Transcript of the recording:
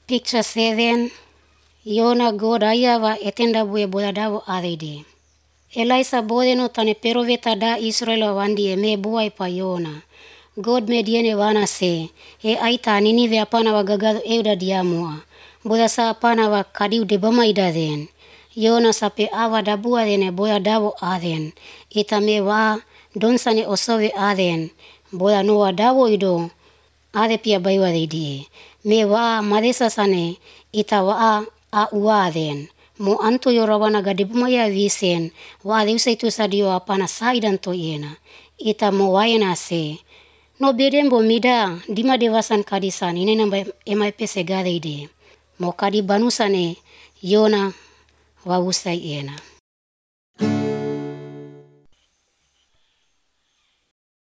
Picture 7. Yona God ayava etenda buye boladavo arede. Elaisa bodeno tane peroveta da Israel wandie me buai pa Yona. God me diene wana se. E aita Ninive apana wa gagado euda diamua. Boda sa apana wa kadiu de bama idaden. Yona sape awa dabua dene boya davo aden. Ita me wa donsane osowe aden. Boya no wa davo ido. Ade pia baiwa die. Me wa madesa sane ita wa a uaden. Mo anto yorawana gadibumaya visen. Wa leusa itu sadio apana saidan to yena. Ita mo wayena se. No bedembo mida dima dewasan kadisan ini namba emai pese gade ide. Mo kadi banusane Yona wa usai ena.